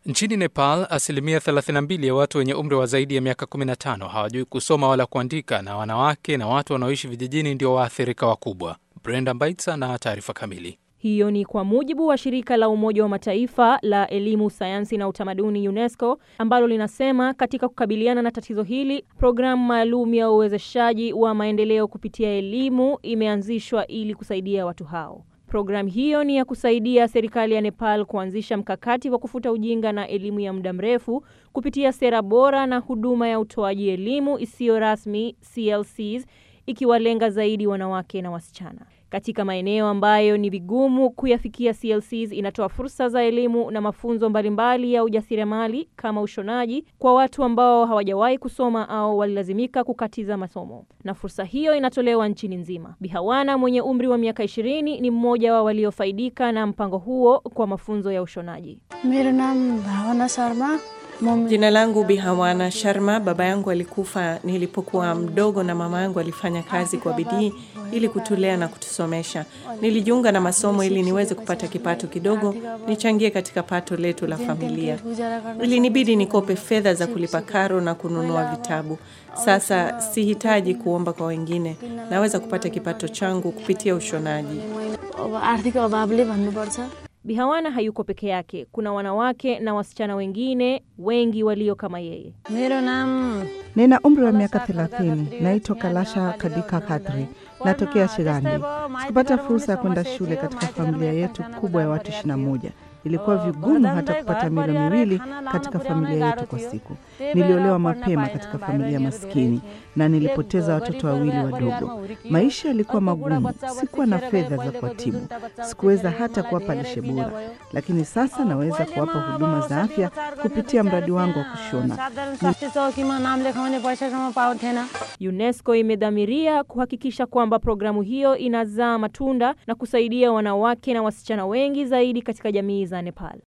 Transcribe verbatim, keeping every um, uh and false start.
Nchini Nepal, asilimia thelathini na mbili ya watu wenye umri wa zaidi ya miaka kumi na tano hawajui kusoma wala kuandika, na wanawake na watu wanaoishi vijijini ndio waathirika wakubwa. Brenda Mbaitsa na taarifa kamili. Hiyo ni kwa mujibu wa shirika la Umoja wa Mataifa la elimu, sayansi na utamaduni UNESCO, ambalo linasema katika kukabiliana na tatizo hili, programu maalum ya uwezeshaji wa maendeleo kupitia elimu imeanzishwa ili kusaidia watu hao. Programu hiyo ni ya kusaidia serikali ya Nepal kuanzisha mkakati wa kufuta ujinga na elimu ya muda mrefu kupitia sera bora na huduma ya utoaji elimu isiyo rasmi C L Cs, ikiwalenga zaidi wanawake na wasichana. Katika maeneo ambayo ni vigumu kuyafikia, C L Cs inatoa fursa za elimu na mafunzo mbalimbali ya ujasiriamali kama ushonaji kwa watu ambao hawajawahi kusoma au walilazimika kukatiza masomo. Na fursa hiyo inatolewa nchini nzima. Bihawana mwenye umri wa miaka ishirini ni mmoja wa waliofaidika na mpango huo kwa mafunzo ya ushonaji. Mera naam Bhawana Sharma. Jina langu Bihawana Sharma. Baba yangu alikufa nilipokuwa mdogo na mama yangu alifanya kazi kwa bidii ili kutulea na kutusomesha. Nilijiunga na masomo ili niweze kupata kipato kidogo, nichangie katika pato letu la familia. Ilinibidi nikope fedha za kulipa karo na kununua vitabu. Sasa sihitaji kuomba kwa wengine. Naweza kupata kipato changu kupitia ushonaji. Bihawana hayuko peke yake. Kuna wanawake na wasichana wengine wengi walio kama yeye. Nina umri wa miaka thelathini. Naitwa Kalasha Kadika Kadri. Natokea Shirandi. Sikupata fursa ya kwenda shule katika familia yetu kubwa ya watu ishirini na moja. Ilikuwa vigumu hata kupata milo miwili katika familia yetu kwa siku. Niliolewa mapema katika familia maskini na nilipoteza watoto wawili wadogo. Maisha yalikuwa magumu, sikuwa na fedha za kuwatibu. Sikuweza hata kuwapa lishe bora, lakini sasa naweza kuwapa huduma za afya kupitia mradi wangu wa kushona. UNESCO imedhamiria kuhakikisha kwamba programu hiyo inazaa matunda na kusaidia wanawake na wasichana wengi zaidi katika jamii za Nepal.